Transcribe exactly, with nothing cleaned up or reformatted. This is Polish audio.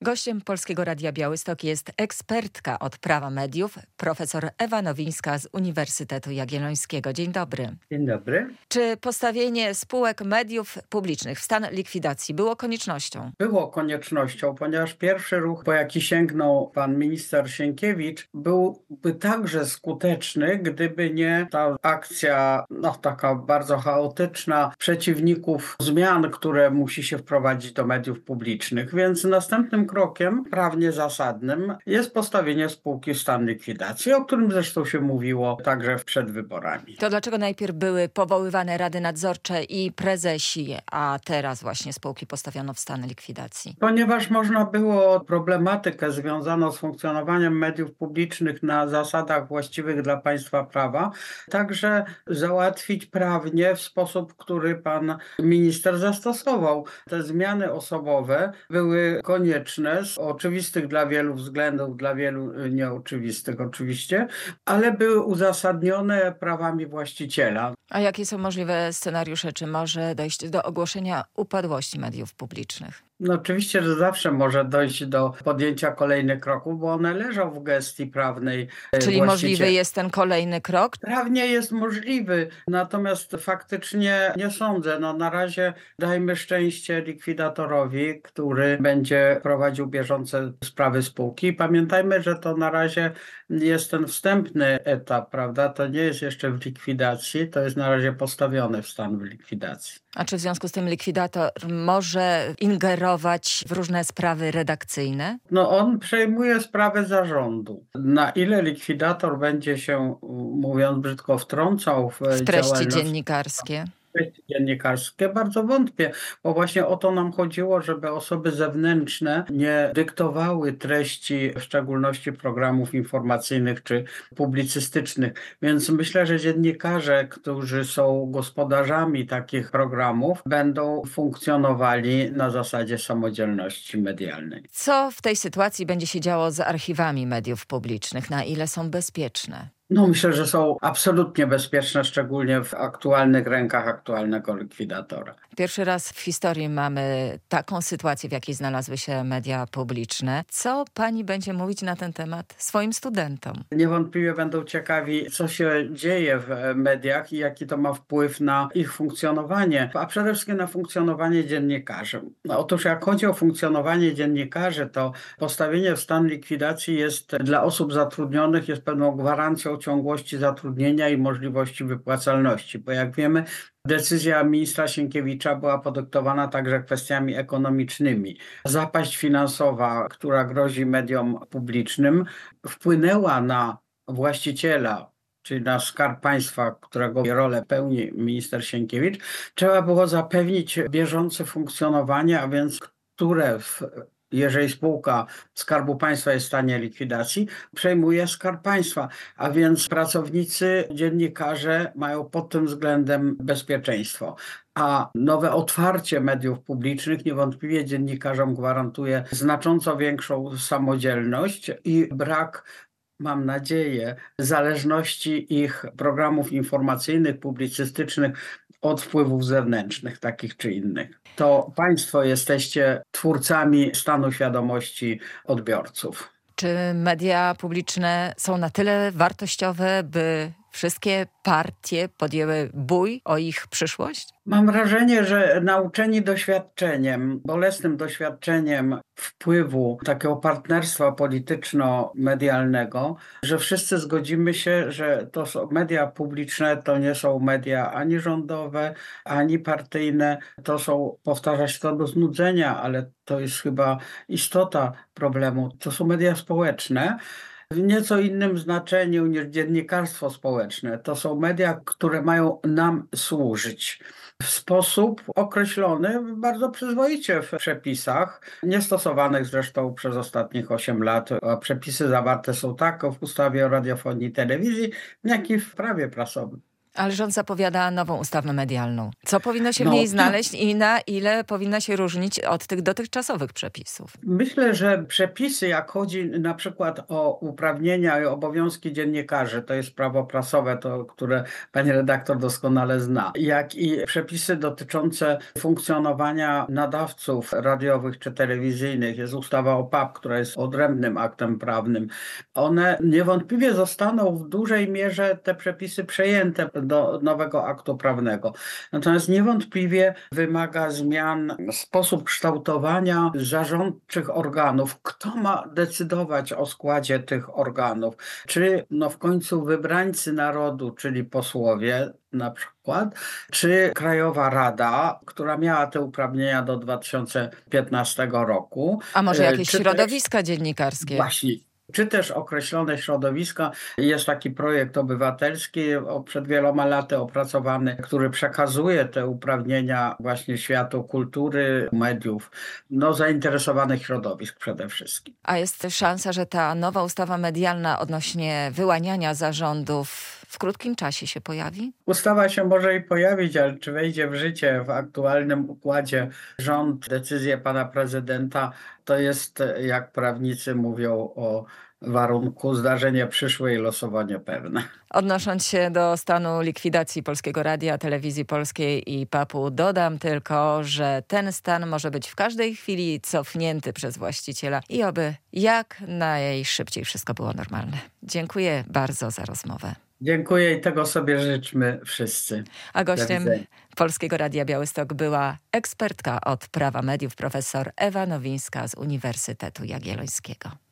Gościem Polskiego Radia Białystok jest ekspertka od prawa mediów, profesor Ewa Nowińska z Uniwersytetu Jagiellońskiego. Dzień dobry. Dzień dobry. Czy postawienie spółek mediów publicznych w stan likwidacji było koniecznością? Było koniecznością, ponieważ pierwszy ruch, po jaki sięgnął pan minister Sienkiewicz, byłby także skuteczny, gdyby nie ta akcja, no taka bardzo chaotyczna, przeciwników zmian, które musi się wprowadzić do mediów publicznych. Więc następnym krokiem prawnie zasadnym jest postawienie spółki w stan likwidacji, o którym zresztą się mówiło także przed wyborami. To dlaczego najpierw były powoływane rady nadzorcze i prezesi, a teraz właśnie spółki postawiono w stan likwidacji? Ponieważ można było problematykę związaną z funkcjonowaniem mediów publicznych na zasadach właściwych dla państwa prawa także załatwić prawnie w sposób, który pan minister zastosował. Te zmiany osobowe były konieczne z oczywistych dla wielu względów, dla wielu nieoczywistych oczywiście, ale były uzasadnione prawami właściciela. A jakie są możliwe scenariusze? Czy może dojść do ogłoszenia upadłości mediów publicznych? No oczywiście, że zawsze może dojść do podjęcia kolejnych kroków, bo one leżą w gestii prawnej. Czyli możliwy jest ten kolejny krok? Prawnie jest możliwy, natomiast faktycznie nie sądzę. No na razie dajmy szczęście likwidatorowi, który będzie prowadził bieżące sprawy spółki. Pamiętajmy, że to na razie jest ten wstępny etap, prawda? To nie jest jeszcze w likwidacji, to jest na razie postawione w stan likwidacji. A czy w związku z tym likwidator może ingerować w różne sprawy redakcyjne? No on przejmuje sprawę zarządu. Na ile likwidator będzie się, mówiąc brzydko, wtrącał w, w treści dziennikarskie? dziennikarskie, bardzo wątpię, bo właśnie o to nam chodziło, żeby osoby zewnętrzne nie dyktowały treści, w szczególności programów informacyjnych czy publicystycznych. Więc myślę, że dziennikarze, którzy są gospodarzami takich programów, będą funkcjonowali na zasadzie samodzielności medialnej. Co w tej sytuacji będzie się działo z archiwami mediów publicznych? Na ile są bezpieczne? No myślę, że są absolutnie bezpieczne, szczególnie w aktualnych rękach aktualnego likwidatora. Pierwszy raz w historii mamy taką sytuację, w jakiej znalazły się media publiczne. Co pani będzie mówić na ten temat swoim studentom? Niewątpliwie będą ciekawi, co się dzieje w mediach i jaki to ma wpływ na ich funkcjonowanie, a przede wszystkim na funkcjonowanie dziennikarzy. No, otóż jak chodzi o funkcjonowanie dziennikarzy, to postawienie w stan likwidacji jest dla osób zatrudnionych jest pewną gwarancją ciągłości zatrudnienia i możliwości wypłacalności, bo jak wiemy, decyzja ministra Sienkiewicza była podyktowana także kwestiami ekonomicznymi. Zapaść finansowa, która grozi mediom publicznym, wpłynęła na właściciela, czyli na Skarb Państwa, którego rolę pełni minister Sienkiewicz. Trzeba było zapewnić bieżące funkcjonowanie, a więc które w jeżeli spółka Skarbu Państwa jest w stanie likwidacji, przejmuje Skarb Państwa, a więc pracownicy, dziennikarze mają pod tym względem bezpieczeństwo. A nowe otwarcie mediów publicznych niewątpliwie dziennikarzom gwarantuje znacząco większą samodzielność i brak, mam nadzieję, zależności ich programów informacyjnych, publicystycznych od wpływów zewnętrznych, takich czy innych. To państwo jesteście twórcami stanu świadomości odbiorców. Czy media publiczne są na tyle wartościowe, by wszystkie partie podjęły bój o ich przyszłość? Mam wrażenie, że nauczeni doświadczeniem, bolesnym doświadczeniem wpływu takiego partnerstwa polityczno-medialnego, że wszyscy zgodzimy się, że to są media publiczne, to nie są media ani rządowe, ani partyjne. To są, powtarza się to do znudzenia, ale to jest chyba istota problemu. To są media społeczne. W nieco innym znaczeniu niż dziennikarstwo społeczne. To są media, które mają nam służyć w sposób określony bardzo przyzwoicie w przepisach, niestosowanych zresztą przez ostatnich osiem lat. A przepisy zawarte są tak w ustawie o radiofonii i telewizji, jak i w prawie prasowym. Ale rząd zapowiada nową ustawę medialną. Co powinno się w No, niej znaleźć i na ile powinna się różnić od tych dotychczasowych przepisów? Myślę, że przepisy, jak chodzi na przykład o uprawnienia i obowiązki dziennikarzy, to jest prawo prasowe, to, które pani redaktor doskonale zna, jak i przepisy dotyczące funkcjonowania nadawców radiowych czy telewizyjnych, jest ustawa o P A P, która jest odrębnym aktem prawnym. One niewątpliwie zostaną w dużej mierze te przepisy przejęte do nowego aktu prawnego. Natomiast niewątpliwie wymaga zmian sposób kształtowania zarządczych organów. Kto ma decydować o składzie tych organów? Czy no w końcu wybrańcy narodu, czyli posłowie na przykład, czy Krajowa Rada, która miała te uprawnienia do dwa tysiące piętnastego roku. A może jakieś czy środowiska też, dziennikarskie? Właśnie. Czy też określone środowiska. Jest taki projekt obywatelski przed wieloma laty opracowany, który przekazuje te uprawnienia właśnie światu kultury, mediów, no zainteresowanych środowisk przede wszystkim. A jest szansa, że ta nowa ustawa medialna odnośnie wyłaniania zarządów w krótkim czasie się pojawi? Ustawa się może i pojawić, ale czy wejdzie w życie w aktualnym układzie rząd, decyzję pana prezydenta, to jest, jak prawnicy mówią, o warunku zdarzenie przyszłe i losowanie pewne. Odnosząc się do stanu likwidacji Polskiego Radia, Telewizji Polskiej i P A P-u, dodam tylko, że ten stan może być w każdej chwili cofnięty przez właściciela i oby jak najszybciej wszystko było normalne. Dziękuję bardzo za rozmowę. Dziękuję i tego sobie życzmy wszyscy. A gościem Polskiego Radia Białystok była ekspertka od prawa mediów profesor Ewa Nowińska z Uniwersytetu Jagiellońskiego.